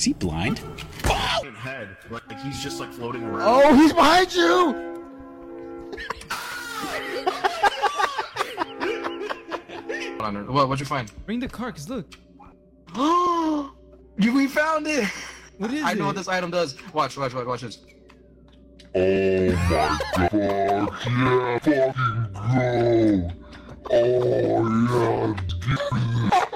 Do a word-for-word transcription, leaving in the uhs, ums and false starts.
Is he blind? Head, like, like he's just like floating around. Oh, he's behind you! What? What'd you find? Bring the car, cause look. Oh, we found it! What is I it? know what this item does. Watch, watch, watch, watch this. Oh my god, yeah, fucking grow. Oh yeah,